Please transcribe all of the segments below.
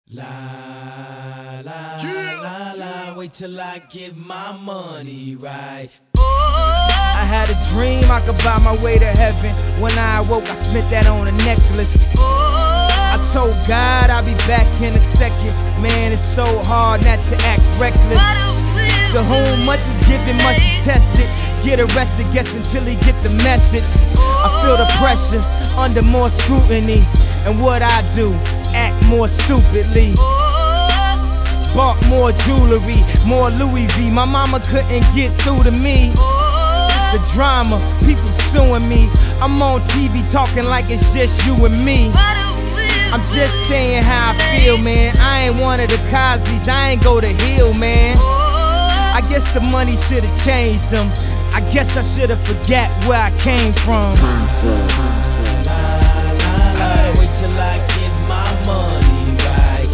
La la la la, wait till I get my money right. I had a dream I could buy my way to heaven. When I awoke, I spent that on a necklace. I told God I'll be back in a second. Man, it's so hard not to act reckless. To whom much is given, much is tested. Get arrested, guess until he get the message. I feel the pressure, under more scrutiny. And what I do, act more stupidly. Bought more jewelry, more Louis V. My mama couldn't get through to me. The drama, people suing me. I'm on TV talking like it's just you and me. I'm just saying how I feel, man. I ain't one of the Cosbys, I ain't go to Hill, man. I guess the money should've changed them. I guess I should've forgot where I came from. Wait till I get my money right.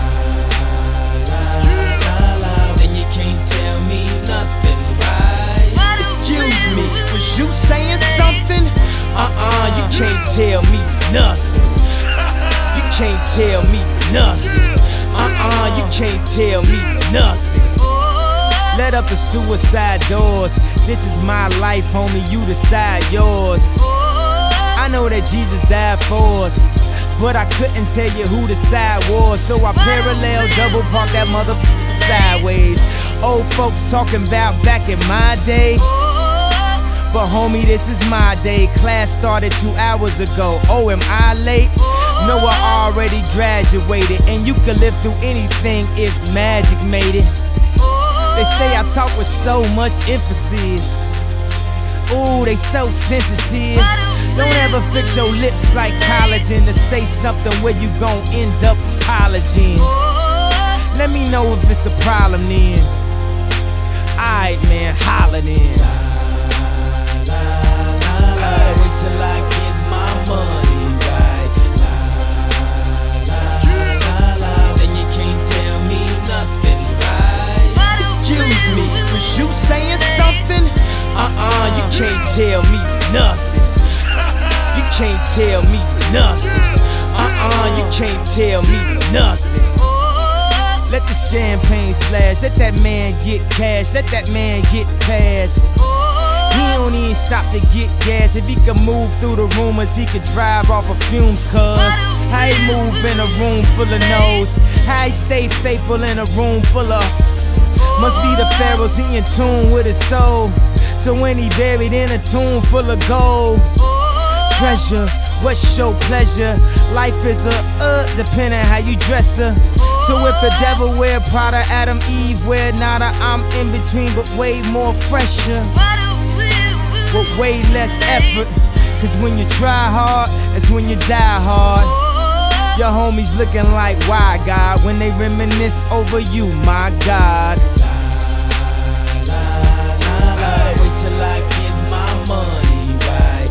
Then you can't tell me nothing, right? Excuse me, was you saying something? You can't tell me nothing. You can't tell me nothing. You can't tell me nothing. Let up the suicide doors. This is my life, homie, you decide yours. I know that Jesus died for us, but I couldn't tell you who the side was. So I parallel double park that motherfucker sideways. Old folks talking about back in my day, but homie, this is my day. Class started 2 hours ago. Oh, am I late? No, I already graduated. And you could live through anything if magic made it. They say I talk with so much emphasis. Ooh, they so sensitive. Don't ever fix your lips like collagen to say something where you gon' end up apologizing. Let me know if it's a problem then. Alright, man, holler then. Wait till I get my money right. Then you can't tell me nothing, right? Excuse me, was you saying something? You can't tell me nothing. You can't tell me nothing. You can't tell me nothing. Let the champagne splash, let that man get cash, let that man get past. He don't even stop to get gas. If he could move through the rumors, he could drive off of fumes, cuz how he move in a room full of no's, how he stay faithful in a room full of. Must be the pharaohs, he in tune with his soul. So when he buried in a tomb full of gold. Treasure, what's your pleasure? Life is a depending how you dress her. So if the devil wear Prada, Adam, Eve wear nada, I'm in between but way more fresher, with way less effort. Cause when you try hard, that's when you die hard. Your homies looking like, why God? When they reminisce over you, my God. Wait till I get my money right.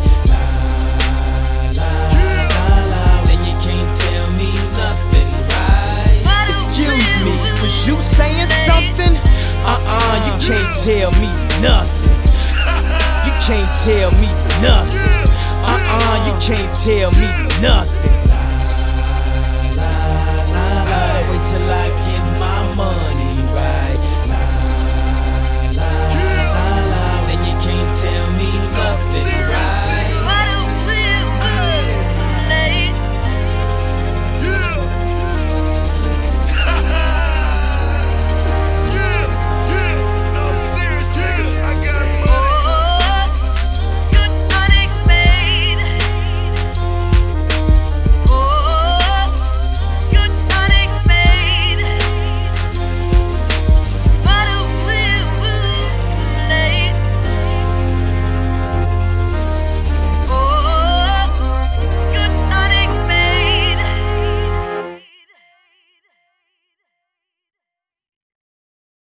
Then you can't tell me nothing, right? Excuse me, was you saying something? You can't tell me nothing. You can't tell me nothing. You can't tell me nothing.